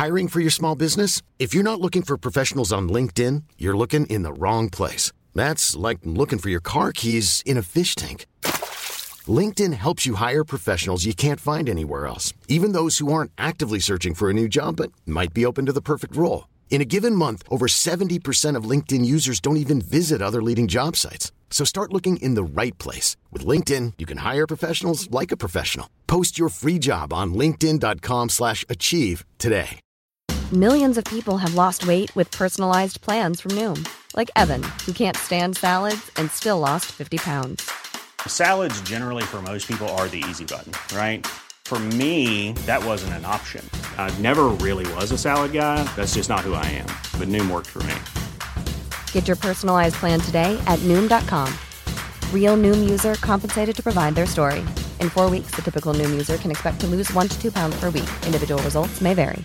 Hiring for your small business? If you're not looking for professionals on LinkedIn, you're looking in the wrong place. That's like looking for your car keys in a fish tank. LinkedIn helps you hire professionals you can't find anywhere else, even those who aren't actively searching for a new job but might be open to the perfect role. In a given month, over 70% of LinkedIn users don't even visit other leading job sites. So start looking in the right place. With LinkedIn, you can hire professionals like a professional. Post your free job on linkedin.com/achieve today. Millions of people have lost weight with personalized plans from Noom. Like Evan, who can't stand salads and still lost 50 pounds. Salads generally for most people are the easy button, right? For me, that wasn't an option. I never really was a salad guy. That's just not who I am. But Noom worked for me. Get your personalized plan today at Noom.com. Real Noom user compensated to provide their story. In 4 weeks, the typical Noom user can expect to lose 1 to 2 pounds per week. Individual results may vary.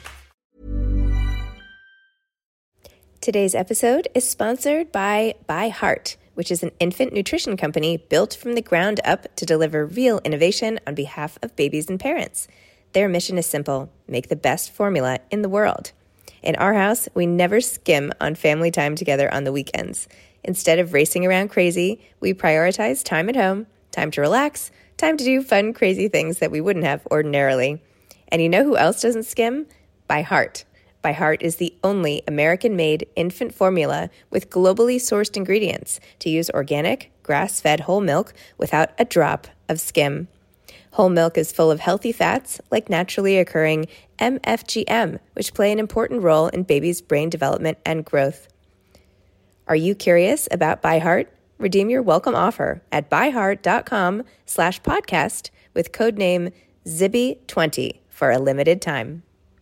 Today's episode is sponsored by ByHeart, which is an infant nutrition company built from the ground up to deliver real innovation on behalf of babies and parents. Their mission is simple: make the best formula in the world. In our house, we never skim on family time together on the weekends. Instead of racing around crazy, we prioritize time at home, time to relax, time to do fun, crazy things that we wouldn't have ordinarily. And you know who else doesn't skim? ByHeart. ByHeart is the only American-made infant formula with globally sourced ingredients to use organic, grass-fed whole milk without a drop of skim. Whole milk is full of healthy fats like naturally occurring MFGM, which play an important role in babies' brain development and growth. Are you curious about ByHeart? Redeem your welcome offer at byheart.com/podcast with codename ZIBBY20 for a limited time.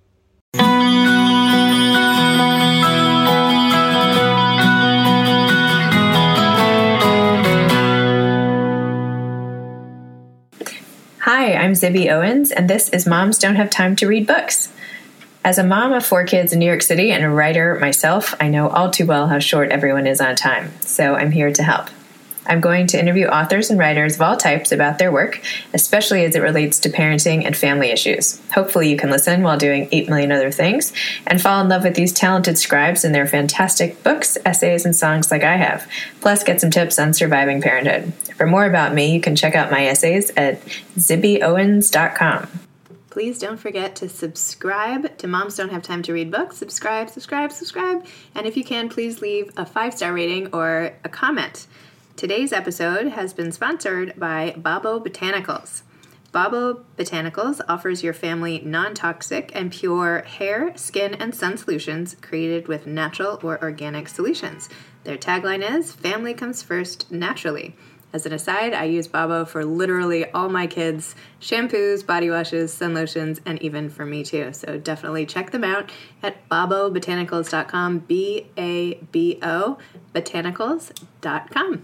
Hi, I'm Zibby Owens, and this is Moms Don't Have Time to Read Books. As a mom of 4 kids in New York City and a writer myself, I know all too well how short everyone is on time, so I'm here to help. I'm going to interview authors and writers of all types about their work, especially as it relates to parenting and family issues. Hopefully you can listen while doing 8 million other things and fall in love with these talented scribes and their fantastic books, essays, and songs like I have. Plus get some tips on surviving parenthood. For more about me, you can check out my essays at zibbyowens.com. Please don't forget to subscribe to Moms Don't Have Time to Read Books. Subscribe. And if you can, please leave a 5-star rating or a comment. Today's episode has been sponsored by Babo Botanicals. Babo Botanicals offers your family non-toxic and pure hair, skin, and sun solutions created with natural or organic solutions. Their tagline is, "Family comes first naturally." As an aside, I use Babo for literally all my kids' shampoos, body washes, sun lotions, and even for me too. So definitely check them out at babobotanicals.com, B-A-B-O, botanicals.com.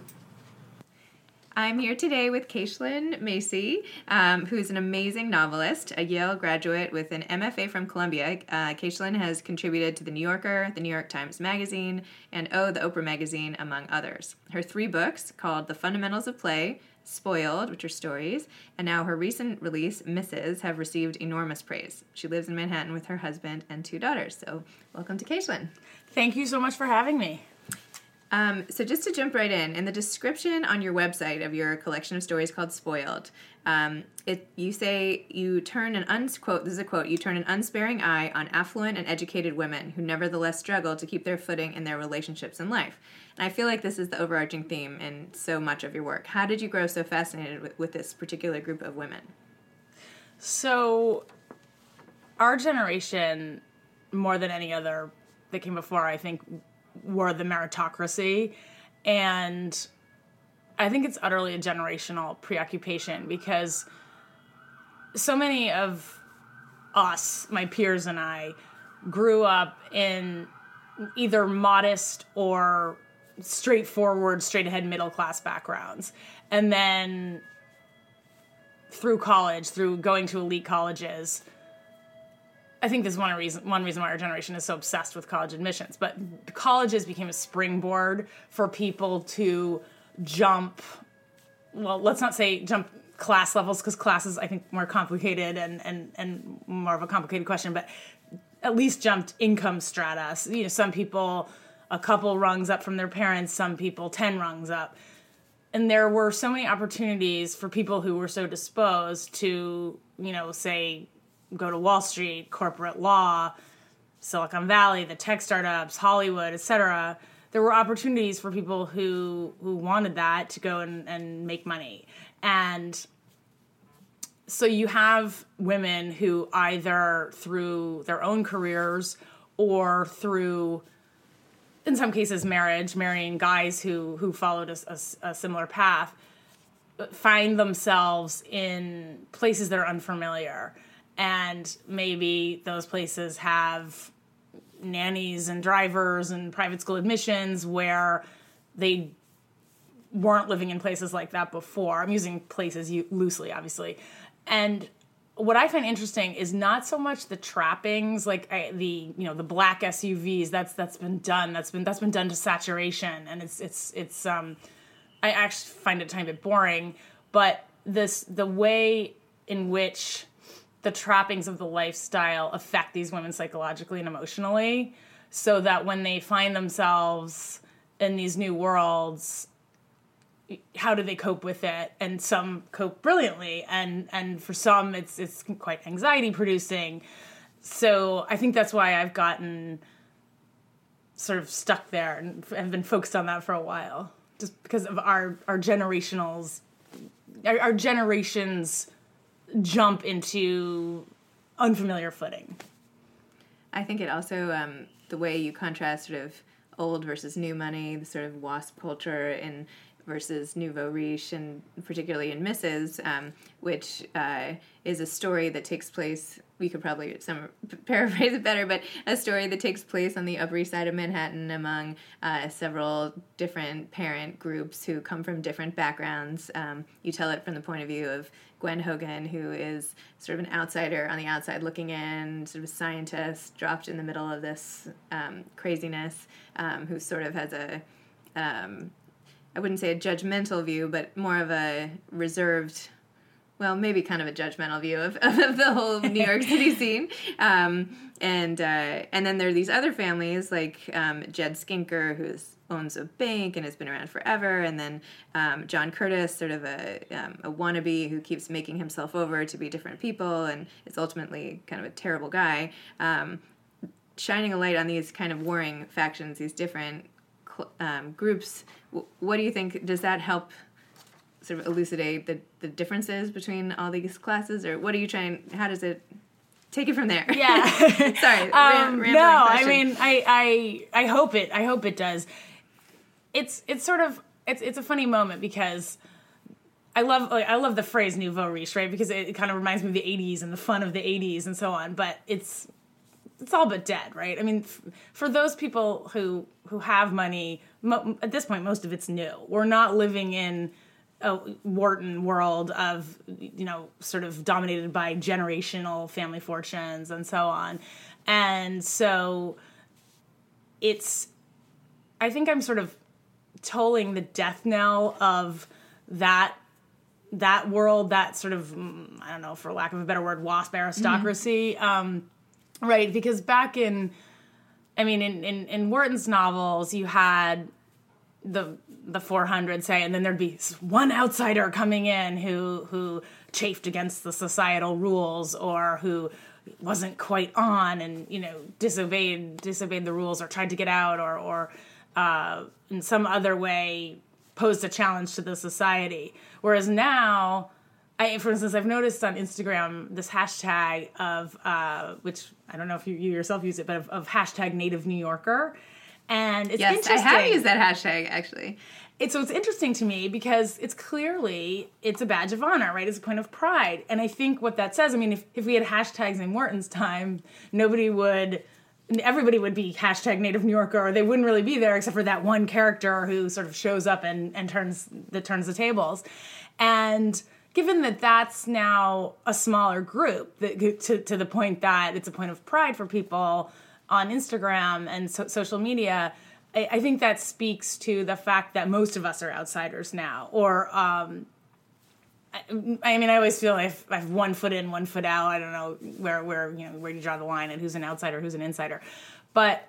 I'm here today with Kayshlyn Macy, who's an amazing novelist, a Yale graduate with an MFA from Columbia. Kayshlyn has contributed to The New Yorker, The New York Times Magazine, and the Oprah Magazine, among others. Her 3 books, called The Fundamentals of Play, Spoiled, which are stories, and now her recent release, Mrs., have received enormous praise. She lives in Manhattan with her husband and 2 daughters. So welcome to Kayshlyn. Thank you so much for having me. So just to jump right in the description on your website of your collection of stories called Spoiled, you say you turn quote, this is a quote, you turn an unsparing eye on affluent and educated women who nevertheless struggle to keep their footing in their relationships in life. And I feel like this is the overarching theme in so much of your work. How did you grow so fascinated with this particular group of women? So our generation, more than any other that came before, I think, were the meritocracy, and I think it's utterly a generational preoccupation because so many of us, my peers and I, grew up in either modest or straightforward, straight-ahead middle-class backgrounds, and then through college, through going to elite colleges, I think this is one reason why our generation is so obsessed with college admissions. But colleges became a springboard for people to jump, well, let's not say jump class levels, because class is, I think, more complicated and more of a complicated question, but at least jumped income strata. So, some people a couple rungs up from their parents, some people 10 rungs up. And there were so many opportunities for people who were so disposed to, say, go to Wall Street, corporate law, Silicon Valley, the tech startups, Hollywood, etc. There were opportunities for people who wanted that to go and make money. And so you have women who either through their own careers or through, in some cases, marrying guys who followed a similar path, find themselves in places that are unfamiliar. And maybe those places have nannies and drivers and private school admissions where they weren't living in places like that before. I'm using places loosely, obviously. And what I find interesting is not so much the trappings, like the black SUVs. That's been done. That's been done to saturation, and it's I actually find it a tiny bit boring. But the way in which the trappings of the lifestyle affect these women psychologically and emotionally, so that when they find themselves in these new worlds, how do they cope with it? And some cope brilliantly, and for some it's quite anxiety producing. So I think that's why I've gotten sort of stuck there and have been focused on that for a while, just because of our generations jump into unfamiliar footing. I think it also the way you contrast sort of old versus new money, the sort of WASP culture in versus nouveau riche, and particularly in Mrs., which is a story that takes place, we could probably paraphrase it better, but a story that takes place on the Upper East Side of Manhattan among several different parent groups who come from different backgrounds. You tell it from the point of view of Gwen Hogan, who is sort of an outsider on the outside looking in, sort of a scientist dropped in the middle of this craziness, who sort of has a I wouldn't say a judgmental view, but more of a reserved, well, maybe kind of a judgmental view of the whole New York City scene. And then there are these other families like Jed Skinker, who owns a bank and has been around forever, and then John Curtis, sort of a wannabe who keeps making himself over to be different people and is ultimately kind of a terrible guy, shining a light on these kind of warring factions, these different groups. What do you think? Does that help sort of elucidate the differences between all these classes, or what are you trying? How does it take it from there? Yeah. Sorry. No, question. I mean, I hope it does. It's sort of it's a funny moment because I love the phrase nouveau riche, right? Because it kind of reminds me of the 80s and the fun of the 80s and so on. But it's all but dead, right? I mean, for those people who have money, at this point, most of it's new. We're not living in a Wharton world of, sort of dominated by generational family fortunes and so on. And so I think I'm sort of tolling the death knell of that world, that sort of, I don't know, for lack of a better word, WASP aristocracy. Mm-hmm. Right, because back in Wharton's novels, you had the 400, say, and then there'd be one outsider coming in who chafed against the societal rules, or who wasn't quite on and disobeyed the rules, or tried to get out, or in some other way posed a challenge to the society. Whereas now, for instance, I've noticed on Instagram this hashtag of, which I don't know if you yourself use it, but of hashtag Native New Yorker. And it's interesting. Yes, I have used that hashtag, actually. So it's interesting to me because it's a badge of honor, right? It's a point of pride. And I think what that says, I mean, if we had hashtags in Wharton's time, everybody would be hashtag Native New Yorker, or they wouldn't really be there except for that one character who sort of shows up and turns the tables. And given that that's now a smaller group, to the point that it's a point of pride for people on Instagram and social media, I think that speaks to the fact that most of us are outsiders now, or I mean, I always feel I have 1 foot in, 1 foot out. I don't know where you draw the line and who's an outsider, who's an insider. But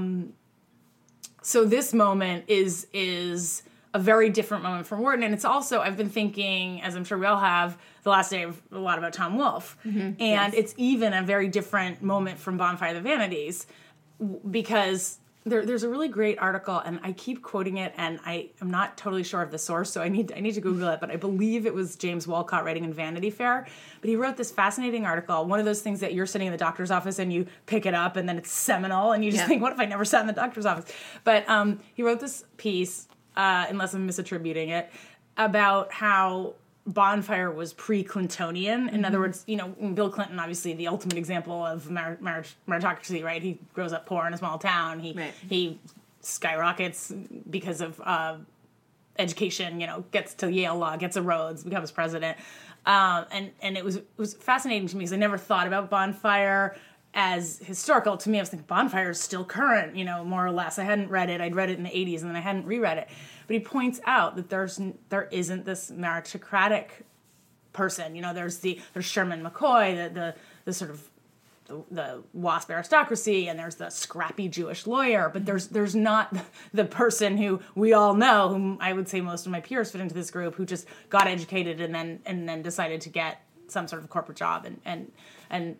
so this moment is a very different moment from Wharton, and it's also, I've been thinking, as I'm sure we all have, the last day a lot about Tom Wolfe, and it's even a very different moment from Bonfire of the Vanities, because there's a really great article, and I keep quoting it, and I am not totally sure of the source, so I need to Google it, but I believe it was James Wolcott writing in Vanity Fair. But he wrote this fascinating article, one of those things that you're sitting in the doctor's office and you pick it up and then it's seminal, and you just think, what if I never sat in the doctor's office? But he wrote this piece, unless I'm misattributing it, about how Bonfire was pre-Clintonian. In other words, Bill Clinton, obviously the ultimate example of meritocracy, right? He grows up poor in a small town. He skyrockets because of education, gets to Yale Law, gets a Rhodes, becomes president. And it was fascinating to me because I never thought about Bonfire as historical. To me, I was thinking Bonfire is still current, more or less. I hadn't read it. I'd read it in the 80s and then I hadn't reread it. But he points out that there isn't this meritocratic person. There's Sherman McCoy, the sort of the WASP aristocracy, and there's the scrappy Jewish lawyer, but there's not the person who we all know, whom I would say most of my peers fit into this group, who just got educated and then decided to get some sort of corporate job and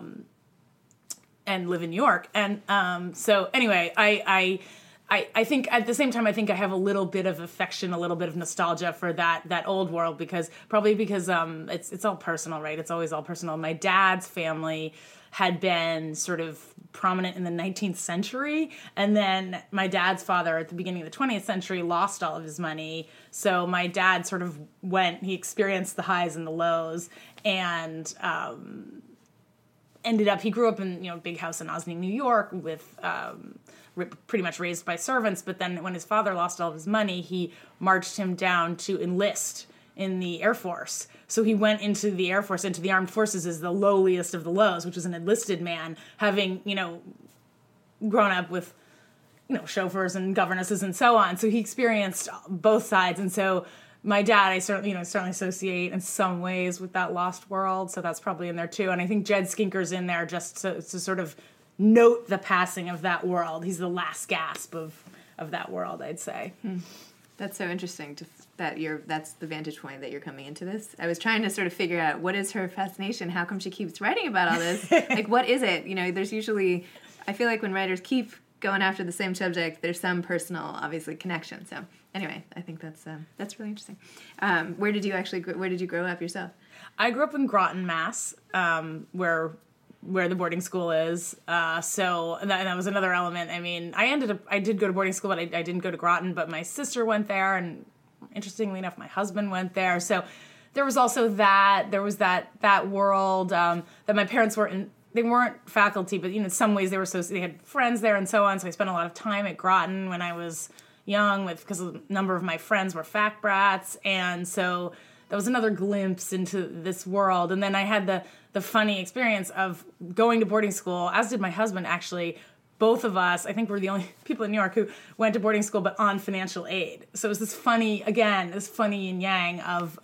live in New York. And so anyway, I think at the same time, I think I have a little bit of affection, a little bit of nostalgia for that old world, because it's all personal, right? It's always all personal. My dad's family had been sort of prominent in the 19th century, and then my dad's father at the beginning of the 20th century lost all of his money. So my dad sort of he experienced the highs and the lows, and ended up, he grew up in, big house in Osney, New York, with pretty much raised by servants. But then when his father lost all of his money, he marched him down to enlist in the Air Force. So he went into the Air Force, into the armed forces, as the lowliest of the lows, which was an enlisted man, having, grown up with, chauffeurs and governesses and so on. So he experienced both sides. And so my dad, I certainly associate in some ways with that lost world. So that's probably in there too. And I think Jed Skinker's in there just to sort of note the passing of that world. He's the last gasp of that world, I'd say. That's so interesting that's the vantage point that you're coming into this. I was trying to sort of figure out, what is her fascination? How come she keeps writing about all this? Like, what is it? There's usually, I feel like when writers keep going after the same subject, there's some personal, obviously, connection. So anyway, I think that's really interesting. Where did you grow up yourself? I grew up in Groton, Mass, where the boarding school is. So that was another element. I mean, I did go to boarding school, but I didn't go to Groton, but my sister went there, and interestingly enough, my husband went there. So there was also that. There was that world that my parents were in. They weren't faculty, but in some ways they had friends there and so on. So I spent a lot of time at Groton when I was young, because a number of my friends were fac brats, and so that was another glimpse into this world. And then I had the funny experience of going to boarding school, as did my husband, actually. Both of us, I think we're the only people in New York who went to boarding school, but on financial aid. So it was this funny yin yang of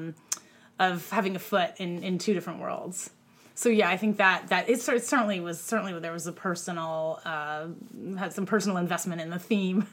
having a foot in two different worlds. So yeah, I think that it certainly there was a personal had some personal investment in the theme.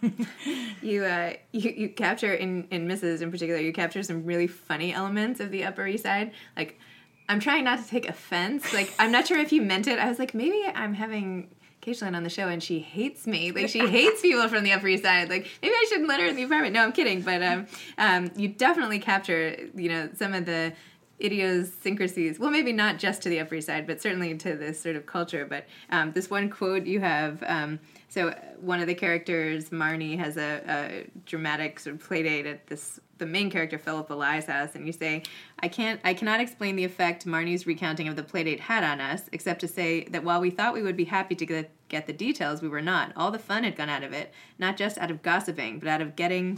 You capture in Mrs. in particular, you capture some really funny elements of the Upper East Side. Like, I'm trying not to take offense. Like, I'm not sure if you meant it. I was like, maybe I'm having Keishlan on the show and she hates me. Like, she hates people from the Upper East Side. Like, maybe I shouldn't let her in the apartment. No, I'm kidding. But you definitely capture, some of the idiosyncrasies. Well, maybe not just to the Upper East Side, but certainly to this sort of culture. But this one quote you have, so one of the characters, Marnie, has a dramatic sort of play date at the main character, Philip Eli's house, and you say, I cannot explain the effect Marnie's recounting of the playdate had on us, except to say that while we thought we would be happy to get the details, we were not. All the fun had gone out of it, not just out of gossiping, but out of getting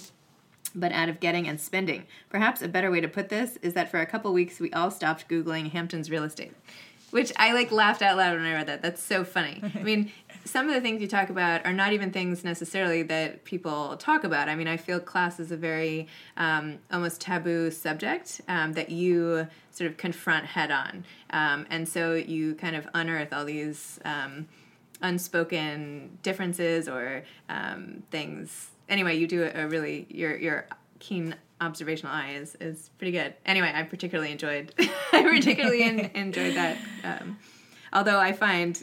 and spending. Perhaps a better way to put this is that for a couple weeks we all stopped Googling Hampton's real estate. Which I laughed out loud when I read that. That's so funny. I mean, some of the things you talk about are not even things necessarily that people talk about. I mean, I feel class is a very almost taboo subject that you sort of confront head on. And so you kind of unearth all these unspoken differences or things. Anyway, you do a really, your keen observational eye is pretty good. Anyway, I particularly enjoyed enjoyed that. Although I find,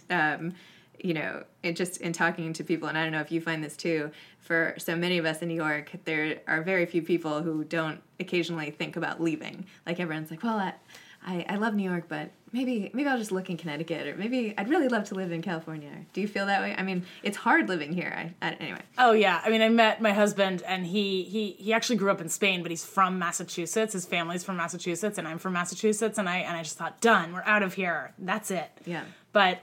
it just in talking to people, and I don't know if you find this too, for so many of us in New York, there are very few people who don't occasionally think about leaving. Like everyone's like, well, I love New York, but maybe I'll just look in Connecticut, or maybe I'd really love to live in California. Do you feel that way? I mean, it's hard living here. Anyway. Oh yeah, I mean, I met my husband, and he actually grew up in Spain, but he's from Massachusetts. His family's from Massachusetts, and I'm from Massachusetts, and I just thought, done, we're out of here. That's it. Yeah. But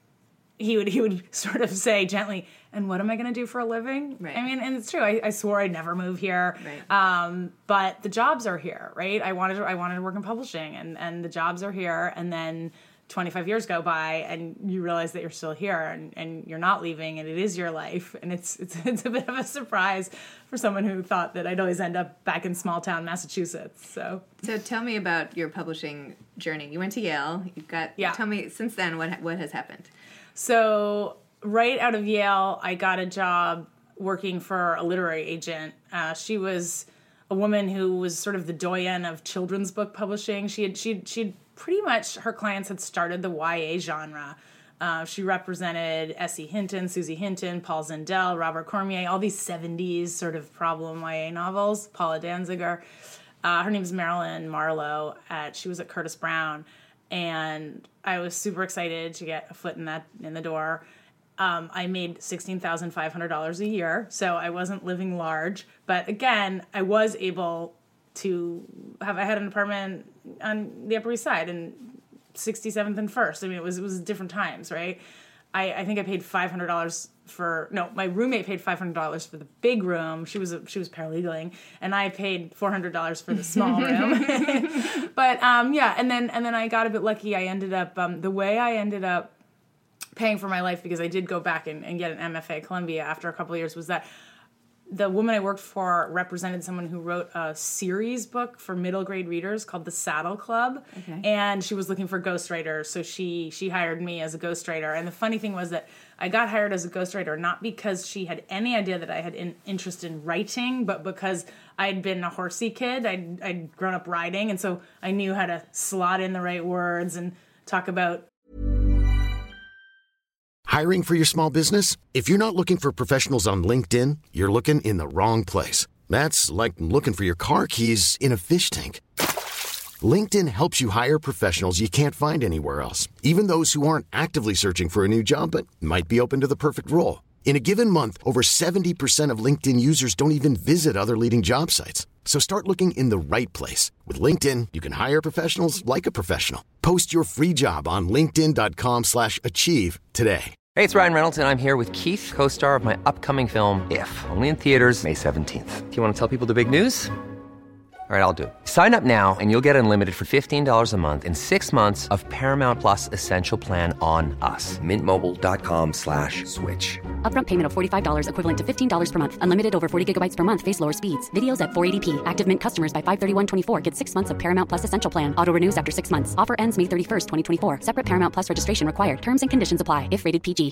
he would sort of say gently, and what am I going to do for a living? Right. I mean, and it's true. I swore I'd never move here. Right. But the jobs are here, right? I wanted to work in publishing, and the jobs are here. And then 25 years go by, and you realize that you're still here, and you're not leaving, and it is your life. And it's a bit of a surprise for someone who thought that I'd always end up back in small town Massachusetts. So tell me about your publishing journey. You went to Yale. Tell me since then what has happened. So right out of Yale, I got a job working for a literary agent. She was a woman who was sort of the doyen of children's book publishing. She'd pretty much, her clients had started the YA genre. She represented S.E. Hinton, Susie Hinton, Paul Zindel, Robert Cormier, all these 70s sort of problem YA novels, Paula Danziger. Her name's Marilyn Marlowe. She was at Curtis Brown. And I was super excited to get a foot in the door. I made $16,500 a year, so I wasn't living large. But again, I was able to I had an apartment on the Upper East Side in 67th and First. I mean, it was different times, right? I think I paid $500 my roommate paid $500 for the big room. She was paralegaling, and I paid $400 for the small room. But and then I got a bit lucky. I ended up the way I ended up paying for my life, because I did go back and get an MFA at Columbia after a couple of years, was that the woman I worked for represented someone who wrote a series book for middle grade readers called The Saddle Club. Okay. And she was looking for ghostwriters, so she hired me as a ghostwriter. And the funny thing was that I got hired as a ghostwriter not because she had any idea that I had an interest in writing, but because I'd been a horsey kid. I'd grown up riding, and so I knew how to slot in the right words and talk about. Hiring for your small business? If you're not looking for professionals on LinkedIn, you're looking in the wrong place. That's like looking for your car keys in a fish tank. LinkedIn helps you hire professionals you can't find anywhere else, even those who aren't actively searching for a new job but might be open to the perfect role. In a given month, over 70% of LinkedIn users don't even visit other leading job sites. So start looking in the right place. With LinkedIn, you can hire professionals like a professional. Post your free job on linkedin.com/achieve today. Hey, it's Ryan Reynolds, and I'm here with Keith, co-star of my upcoming film, If, only in theaters May 17th. Do you want to tell people the big news? All right, I'll do it. Sign up now and you'll get unlimited for $15 a month and 6 months of Paramount Plus Essential Plan on us. MintMobile.com/switch. Upfront payment of $45 equivalent to $15 per month. Unlimited over 40 gigabytes per month. Face lower speeds. Videos at 480p. Active Mint customers by 531.24 get 6 months of Paramount Plus Essential Plan. Auto renews after 6 months. Offer ends May 31st, 2024. Separate Paramount Plus registration required. Terms and conditions apply if rated PG.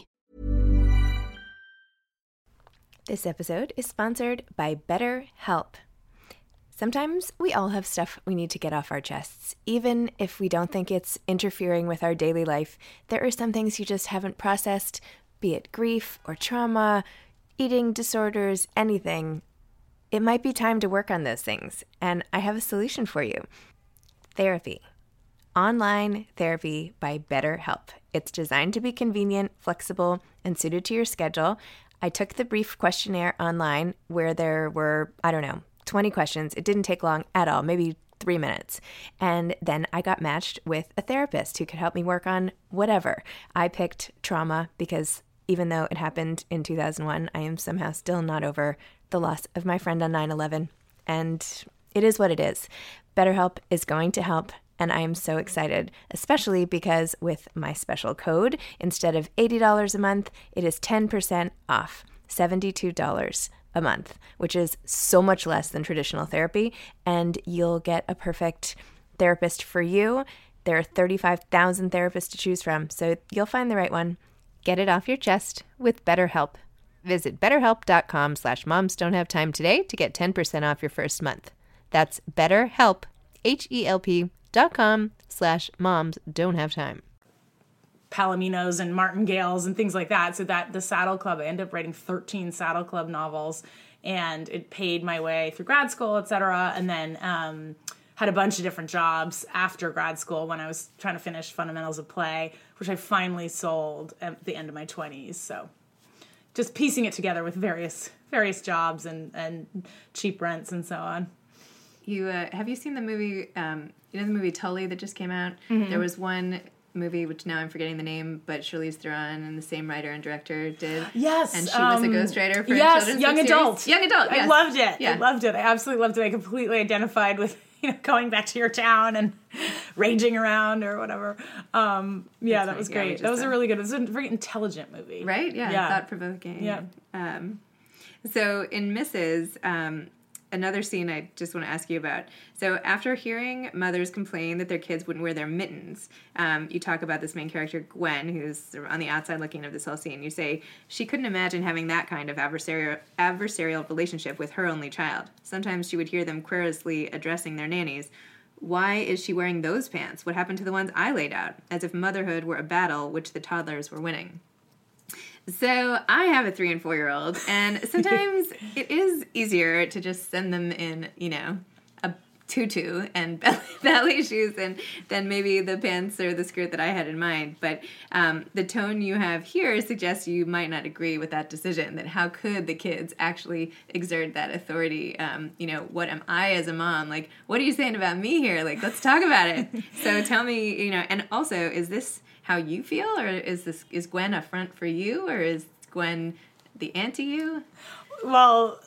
This episode is sponsored by BetterHelp. Sometimes we all have stuff we need to get off our chests. Even if we don't think it's interfering with our daily life, there are some things you just haven't processed, be it grief or trauma, eating disorders, anything. It might be time to work on those things, and I have a solution for you. Therapy. Online therapy by BetterHelp. It's designed to be convenient, flexible, and suited to your schedule. I took the brief questionnaire online where there were, 20 questions. It didn't take long at all, maybe 3 minutes. And then I got matched with a therapist who could help me work on whatever. I picked trauma because even though it happened in 2001, I am somehow still not over the loss of my friend on 9/11. And it is what it is. BetterHelp is going to help. And I am so excited, especially because with my special code, instead of $80 a month, it is 10% off, $72 a month, which is so much less than traditional therapy. And you'll get a perfect therapist for you. There are 35,000 therapists to choose from, so you'll find the right one. Get it off your chest with BetterHelp. Visit BetterHelp.com/momsdon'thavetime today to get 10% off your first month. That's BetterHelp, HELP.com/momsdon'thavetime. Palominos and martingales and things like that. So that the Saddle Club, I ended up writing 13 Saddle Club novels, and it paid my way through grad school, etc. And then had a bunch of different jobs after grad school when I was trying to finish Fundamentals of Play, which I finally sold at the end of my 20s. So just piecing it together with various jobs and cheap rents and so on. You have you seen the movie? The movie Tully that just came out. Mm-hmm. There was one movie which now I'm forgetting the name, but Charlize Theron and the same writer and director did. Yes, and she was a ghostwriter for children's young adult. Young adult. Yes. I loved it. Yeah. I loved it. I absolutely loved it. I completely identified with going back to your town and raging around or whatever. That was great. That was a really good. It was a very intelligent movie, right? Yeah. Thought provoking. Yeah. So in Mrs. Another scene I just want to ask you about. So after hearing mothers complain that their kids wouldn't wear their mittens, you talk about this main character, Gwen, who's sort of on the outside looking of this whole scene. You say she couldn't imagine having that kind of adversarial relationship with her only child. Sometimes she would hear them querulously addressing their nannies. Why is she wearing those pants? What happened to the ones I laid out? As if motherhood were a battle which the toddlers were winning. So I have a 3 and 4-year-old, and sometimes it is easier to just send them in, a tutu and ballet shoes than maybe the pants or the skirt that I had in mind. But the tone you have here suggests you might not agree with that decision, that how could the kids actually exert that authority? What am I as a mom? Like, what are you saying about me here? Like, let's talk about it. So tell me, and also, is this how you feel, or is Gwen a front for you, or is Gwen the anti you? Well,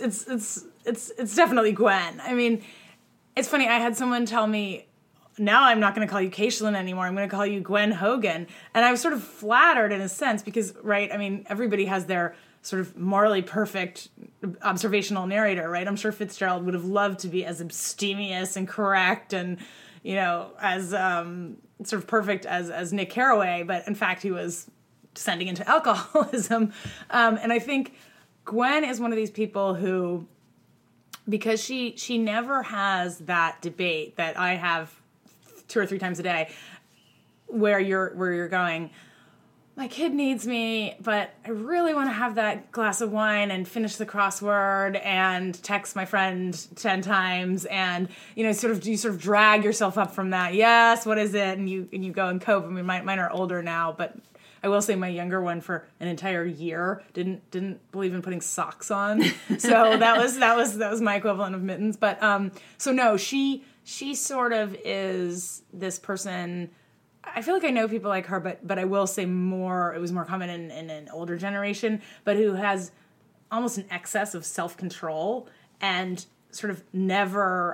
it's definitely Gwen. I mean, it's funny. I had someone tell me, now I'm not going to call you Kayshlyn anymore. I'm going to call you Gwen Hogan, and I was sort of flattered in a sense because, right? I mean, everybody has their sort of morally perfect observational narrator, right? I'm sure Fitzgerald would have loved to be as abstemious and correct and as sort of perfect as Nick Carraway, but in fact he was descending into alcoholism. And I think Gwen is one of these people who, because she never has that debate that I have 2 or 3 times a day, where you're going, my kid needs me, but I really want to have that glass of wine and finish the crossword and text my friend 10 times, and you sort of drag yourself up from that. Yes, what is it? And you go and cope. I mean, mine are older now, but I will say my younger one for an entire year didn't believe in putting socks on. So that was my equivalent of mittens. But so no, she sort of is this person. I feel like I know people like her, but I will say it was more common in an older generation, but who has almost an excess of self-control and sort of never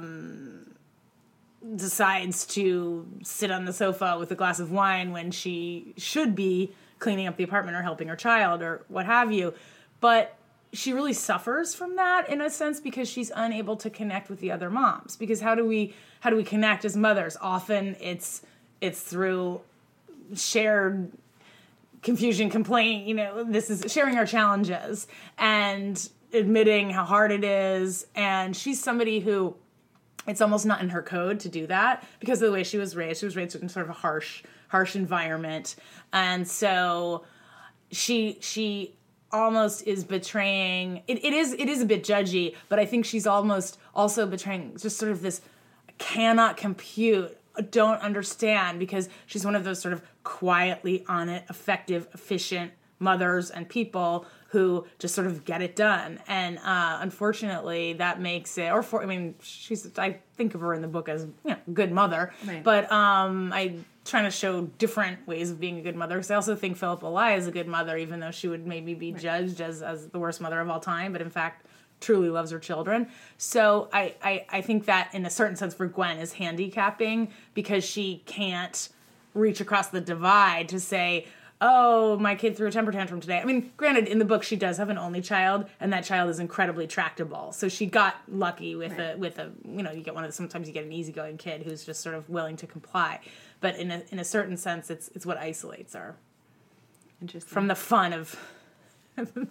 decides to sit on the sofa with a glass of wine when she should be cleaning up the apartment or helping her child or what have you. But she really suffers from that in a sense because she's unable to connect with the other moms. Because how do we connect as mothers? Often it's through shared confusion, complaint, this is sharing our challenges and admitting how hard it is. And she's somebody who, it's almost not in her code to do that because of the way she was raised. She was raised in sort of a harsh environment. And so she almost is betraying, it is a bit judgy, but I think she's almost also betraying just sort of this cannot compute, don't understand, because she's one of those sort of quietly on it, effective, efficient mothers and people who just sort of get it done. And unfortunately, that makes it, I think of her in the book as a good mother, right. But I'm trying to show different ways of being a good mother, because I also think Philippa Lai is a good mother, even though she would maybe be judged as the worst mother of all time, but in fact, truly loves her children. So I think that in a certain sense for Gwen is handicapping because she can't reach across the divide to say, oh, my kid threw a temper tantrum today. I mean, granted, in the book she does have an only child, and that child is incredibly tractable. So she got lucky with a you get sometimes you get an easygoing kid who's just sort of willing to comply. But in a certain sense, it's what isolates her. Interesting. From the fun of from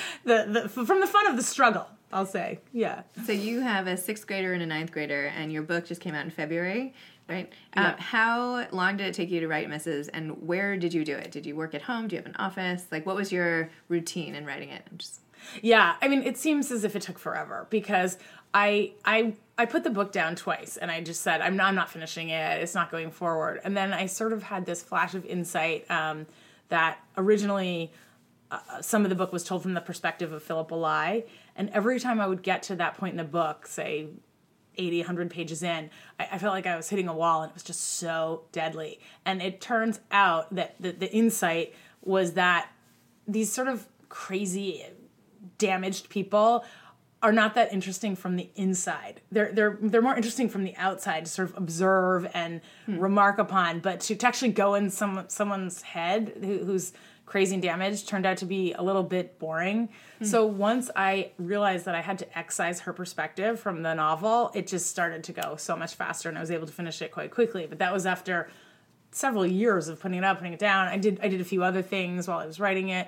the fun of the struggle, I'll say. Yeah. So you have a 6th grader and a 9th grader, and your book just came out in February. Right. Yeah. How long did it take you to write Mrs. and where did you do it? Did you work at home? Do you have an office? Like, what was your routine in writing it? Yeah, I mean, it seems as if it took forever because I put the book down twice and I just said, I'm not finishing it. It's not going forward. And then I sort of had this flash of insight that originally some of the book was told from the perspective of Philippa Lai. And every time I would get to that point in the book, say 80, 100 pages in, I felt like I was hitting a wall and it was just so deadly. And it turns out that the insight was that these sort of crazy, damaged people are not that interesting from the inside. They're more interesting from the outside to sort of observe and remark upon, but to actually go in someone's head who's crazy and damaged turned out to be a little bit boring. So once I realized that I had to excise her perspective from the novel, it just started to go so much faster and I was able to finish it quite quickly. But that was after several years of putting it up, putting it down. I did a few other things while I was writing it.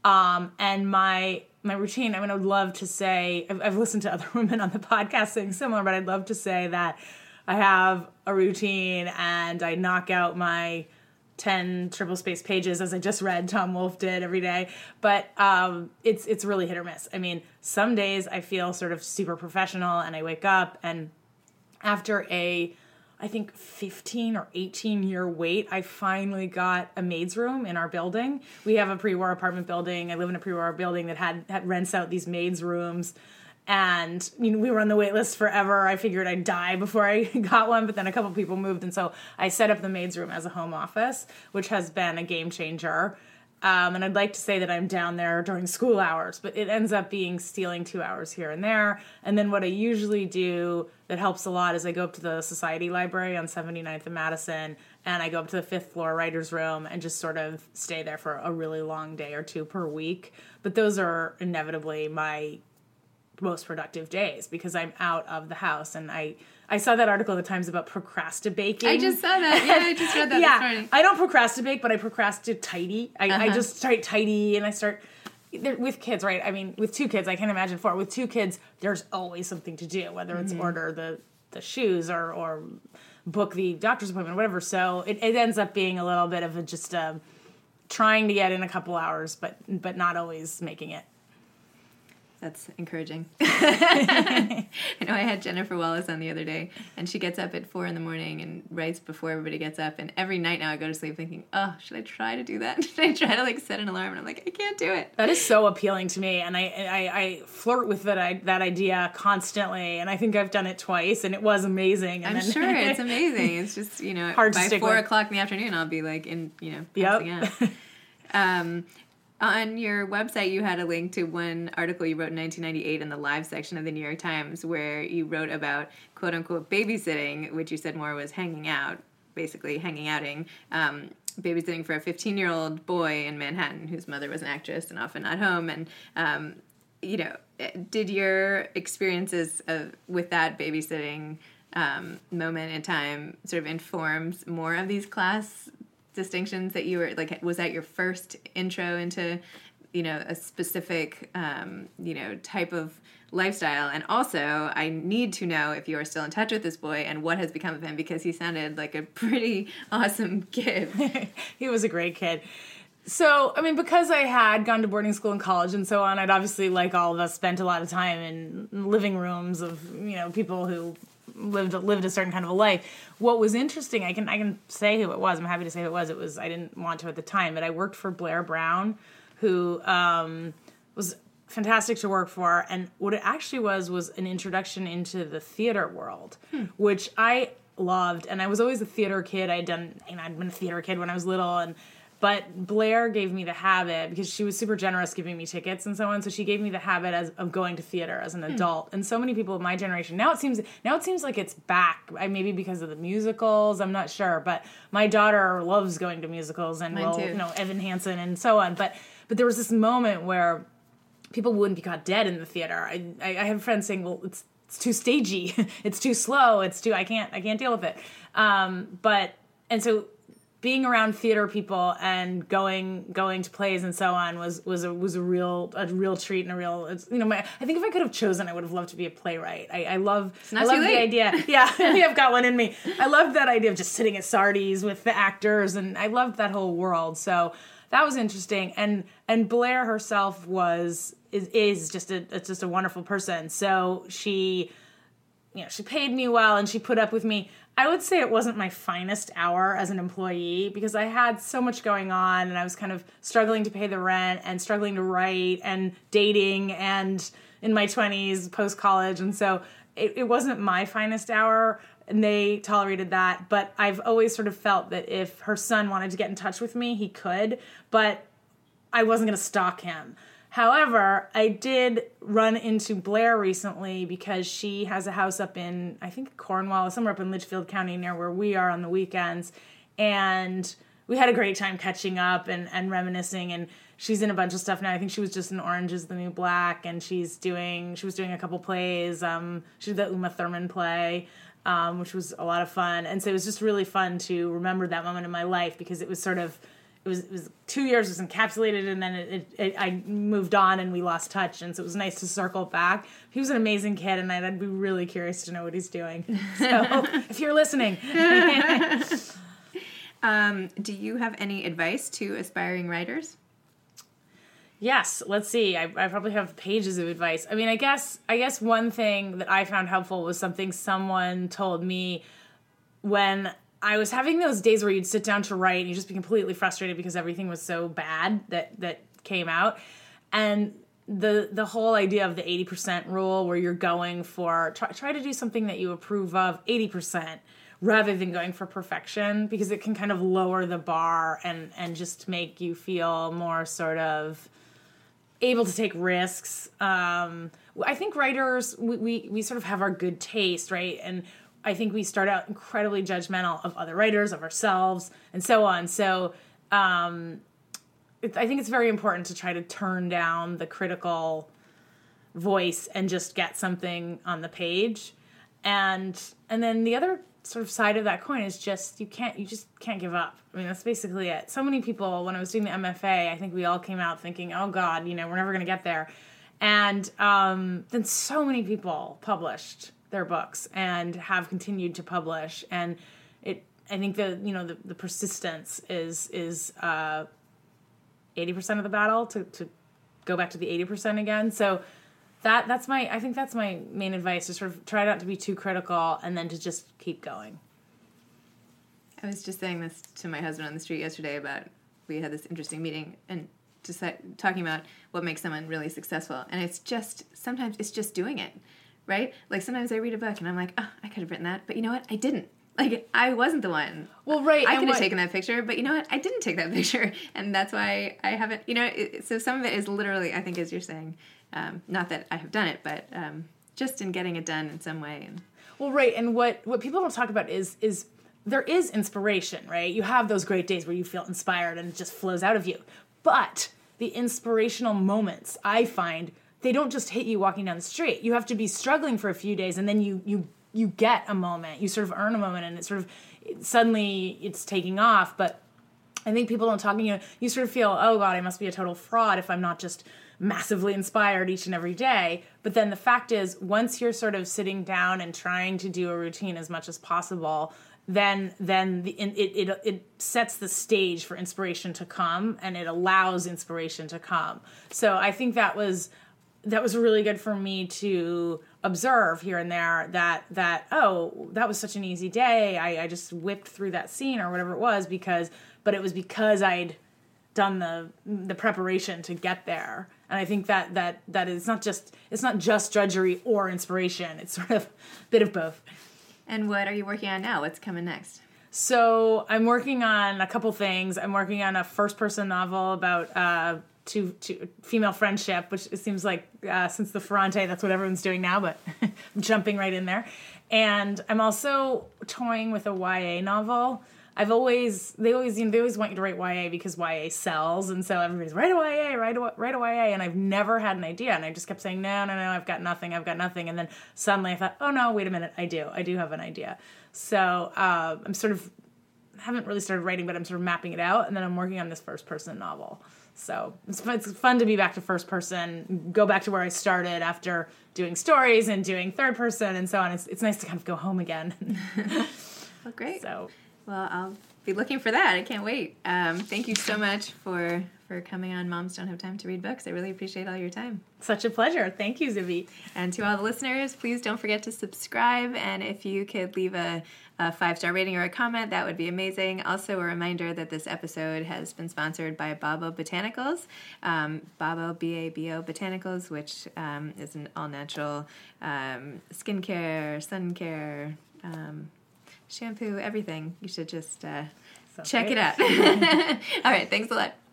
And my routine, I mean, I would love to say, I've listened to other women on the podcast saying similar, but I'd love to say that I have a routine and I knock out my 10 triple-spaced pages, as I just read Tom Wolfe did every day. But it's really hit or miss. I mean, some days I feel sort of super professional and I wake up and after I think 15 or 18 year wait, I finally got a maid's room in our building. We have a pre-war apartment building. I live in a pre-war building that had rents out these maid's rooms. And we were on the wait list forever. I figured I'd die before I got one, but then a couple people moved. And so I set up the maid's room as a home office, which has been a game changer. And I'd like to say that I'm down there during school hours, but it ends up being stealing 2 hours here and there. And then what I usually do that helps a lot is I go up to the Society Library on 79th and Madison, and I go up to the 5th floor writer's room and just sort of stay there for a really long day or two per week. But those are inevitably my most productive days because I'm out of the house. And I saw that article in the Times about procrastinating. I just saw that. Yeah, I just read that this morning. I don't procrastinate, but I procrastinate tidy. I just start tidy and I start with kids, right? I mean, with 2 kids, I can't imagine 4. With 2 kids, there's always something to do, whether it's order the shoes or book the doctor's appointment, whatever. So it ends up being a little bit of just trying to get in a couple hours, but not always making it. That's encouraging. I know I had Jennifer Wallace on the other day, and she gets up at 4 a.m. and writes before everybody gets up. And every night now I go to sleep thinking, oh, should I try to do that? Should I try to set an alarm? And I'm like, I can't do it. That is so appealing to me, and I flirt with that idea constantly. And I think I've done it twice, and it was amazing. And I'm sure it's amazing. It's just hard by to stick 4 with. o'clock in the afternoon, I'll be passing out. On your website, you had a link to one article you wrote in 1998 in the live section of the New York Times where you wrote about quote-unquote babysitting, which you said more was hanging out, basically hanging outing, babysitting for a 15-year-old boy in Manhattan whose mother was an actress and often not home. And, did your experiences with that babysitting moment in time sort of informs more of these class distinctions that you were was that your first intro into a specific type of lifestyle? And also I need to know if you are still in touch with this boy and what has become of him, because he sounded like a pretty awesome kid. He was a great kid. So, I mean, because I had gone to boarding school and college and so on, I'd obviously, like all of us, spent a lot of time in living rooms of people who lived a certain kind of a life. What was interesting, I can say who it was. I'm happy to say who it was. It was, I didn't want to at the time, but I worked for Blair Brown, who was fantastic to work for. And what it actually was an introduction into the theater world, which I loved. And I was always a theater kid. I'd been a theater kid when I was little, But Blair gave me the habit, because she was super generous giving me tickets and so on, so she gave me the habit of going to theater as an adult. And so many people of my generation, now it seems like it's back, maybe because of the musicals, I'm not sure, but my daughter loves going to musicals and Evan Hansen and so on. But there was this moment where people wouldn't be caught dead in the theater. I have friends saying, well, it's too stagey, it's too slow, I can't deal with it. And so being around theater people and going to plays and so on was a real treat and a real, I think if I could have chosen, I would have loved to be a playwright. I love the idea. Yeah, I've got one in me. I loved that idea of just sitting at Sardi's with the actors, and I loved that whole world. So that was interesting. And Blair herself is just a wonderful person. So she paid me well and she put up with me. I would say it wasn't my finest hour as an employee, because I had so much going on and I was kind of struggling to pay the rent and struggling to write and dating and in my 20s, post-college. And so it wasn't my finest hour, and they tolerated that. But I've always sort of felt that if her son wanted to get in touch with me, he could, but I wasn't going to stalk him. However, I did run into Blair recently because she has a house up in, I think, Cornwall, somewhere up in Litchfield County near where we are on the weekends. And we had a great time catching up and reminiscing. And she's in a bunch of stuff now. I think she was just in Orange is the New Black, and she was doing a couple plays. She did the Uma Thurman play, which was a lot of fun. And so it was just really fun to remember that moment in my life, because it was sort of, it was 2 years, it was encapsulated, and then I moved on and we lost touch, and so it was nice to circle back. He was an amazing kid, and I'd be really curious to know what he's doing. So if you're listening. Do you have any advice to aspiring writers? Yes, let's see. I probably have pages of advice. I mean, I guess one thing that I found helpful was something someone told me when I was having those days where you'd sit down to write and you'd just be completely frustrated because everything was so bad that came out. And the whole idea of the 80% rule, where you're going for, try to do something that you approve of 80% rather than going for perfection, because it can kind of lower the bar and just make you feel more sort of able to take risks. I think writers, we sort of have our good taste, right? And I think we start out incredibly judgmental of other writers, of ourselves, and so on. So I think it's very important to try to turn down the critical voice and just get something on the page. And then the other sort of side of that coin is just you just can't give up. I mean, that's basically it. So many people, when I was doing the MFA, I think we all came out thinking, oh God, we're never going to get there. And then so many people published their books and have continued to publish, and I think the persistence is 80% of the battle, to go back to the 80% again. So that's my main advice, to sort of try not to be too critical and then to just keep going. I was just saying this to my husband on the street yesterday we had this interesting meeting and just talking about what makes someone really successful, and sometimes it's just doing it. Right? Like, sometimes I read a book and I'm like, oh, I could have written that, but you know what? I didn't. Like, I wasn't the one. Well, right. I could have taken that picture, but you know what? I didn't take that picture, and that's why I haven't, so some of it is literally, I think, as you're saying, not that I have done it, but just in getting it done in some way. Well, right, and what people don't talk about is there is inspiration, right? You have those great days where you feel inspired and it just flows out of you. But the inspirational moments, I find, they don't just hit you walking down the street. You have to be struggling for a few days, and then you get a moment. You sort of earn a moment, and suddenly it's taking off. But I think people don't talk. You sort of feel, oh God, I must be a total fraud if I'm not just massively inspired each and every day. But then the fact is, once you're sort of sitting down and trying to do a routine as much as possible, then it sets the stage for inspiration to come, and it allows inspiration to come. So I think that was really good for me to observe here and there that that was such an easy day. I just whipped through that scene or whatever it was but it was because I'd done the preparation to get there. And I think that is it's not just drudgery or inspiration. It's sort of a bit of both. And what are you working on now? What's coming next? So I'm working on a couple things. I'm working on a first-person novel about two female friendship, which it seems like since the Ferrante, that's what everyone's doing now, but I'm jumping right in there. And I'm also toying with a YA novel. They always want you to write YA because YA sells, and so everybody's write a YA, and I've never had an idea, and I just kept saying no, I've got nothing, and then suddenly I thought, oh no, wait a minute, I do have an idea. So I'm sort of haven't really started writing, but I'm sort of mapping it out, and then I'm working on this first person novel. So it's fun to be back to first person, go back to where I started after doing stories and doing third person and so on. It's nice to kind of go home again. Well, great. So. Well, I'll be looking for that. I can't wait. Thank you so much for coming on Moms Don't Have Time to Read Books. I really appreciate all your time. Such a pleasure. Thank you, Zibby. And to all the listeners, please don't forget to subscribe. And if you could leave a 5-star rating or a comment, that would be amazing. Also, a reminder that this episode has been sponsored by Babo Botanicals. Babo, B-A-B-O Botanicals, which is an all-natural skincare, sun care, shampoo, everything. You should just check it out. All right, thanks a lot.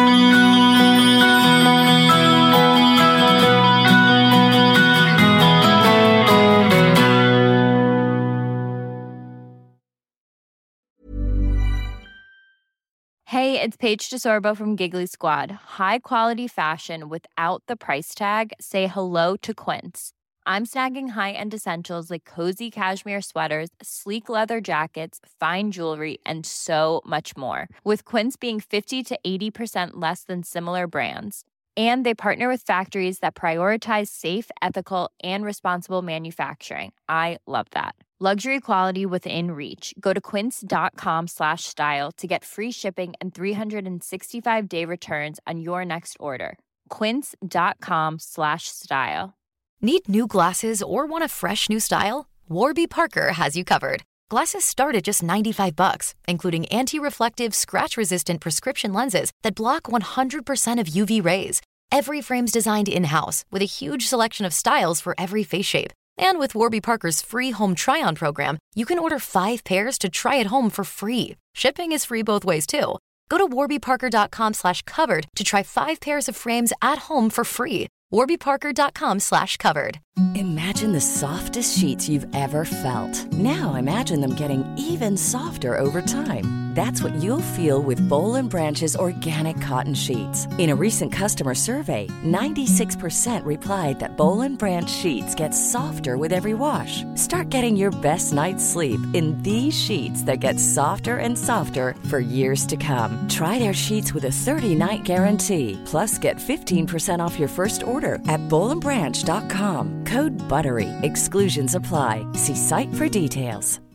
Hey, it's Paige DeSorbo from Giggly Squad. High quality fashion without the price tag. Say hello to Quince. I'm snagging high-end essentials like cozy cashmere sweaters, sleek leather jackets, fine jewelry, and so much more. With Quince being 50 to 80% less than similar brands. And they partner with factories that prioritize safe, ethical, and responsible manufacturing. I love that. Luxury quality within reach. Go to quince.com/style to get free shipping and 365-day returns on your next order. Quince.com/style. Need new glasses or want a fresh new style? Warby Parker has you covered. Glasses start at just $95, including anti-reflective, scratch-resistant prescription lenses that block 100% of UV rays. Every frame's designed in-house with a huge selection of styles for every face shape. And with Warby Parker's free home try-on program, you can order 5 pairs to try at home for free. Shipping is free both ways, too. Go to warbyparker.com/covered to try 5 pairs of frames at home for free. warbyparker.com/covered. Imagine the softest sheets you've ever felt. Now imagine them getting even softer over time. That's what you'll feel with Boll & Branch's organic cotton sheets. In a recent customer survey, 96% replied that Boll & Branch sheets get softer with every wash. Start getting your best night's sleep in these sheets that get softer and softer for years to come. Try their sheets with a 30-night guarantee. Plus, get 15% off your first order at bollandbranch.com. Code BUTTERY. Exclusions apply. See site for details.